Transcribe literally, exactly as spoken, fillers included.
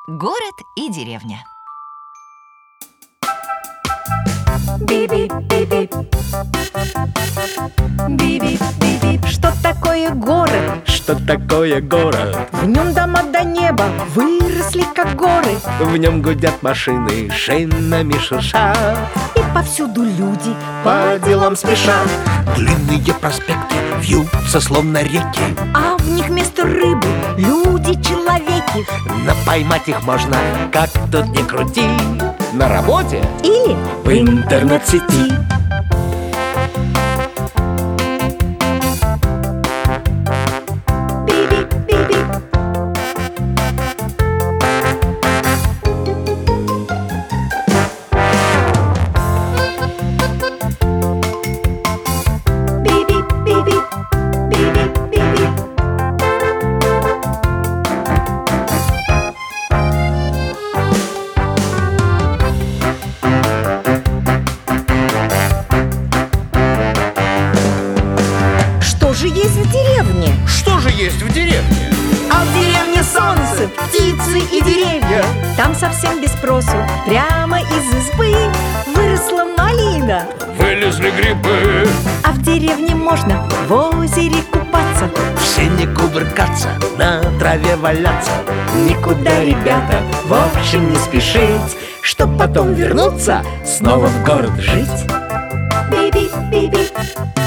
Город и деревня. Биби-биби, биби-биби. Что такое город? Что такое город? В нем дома до неба выросли, как горы. В нем гудят машины, шинами шуршат, И повсюду люди по делам спешат. Длинные проспекты вьются, словно реки, а в них вместо рыбы люди-человеки. но поймать их можно, как тут ни крути, на работе Или в интернет-сети. Биби-биби. Биби-биби, биби-биби. Что же есть в деревне? Что же есть в деревне? А в деревне солнце, птицы и деревья. Там совсем без спросу, прямо из избы выросла малина. Вылезли грибы, А в деревне можно в озере купаться. в сене кувыркаться, на траве валяться. Никуда, ребята, в общем не спешить, чтоб потом вернуться снова в город жить. Биби-биби,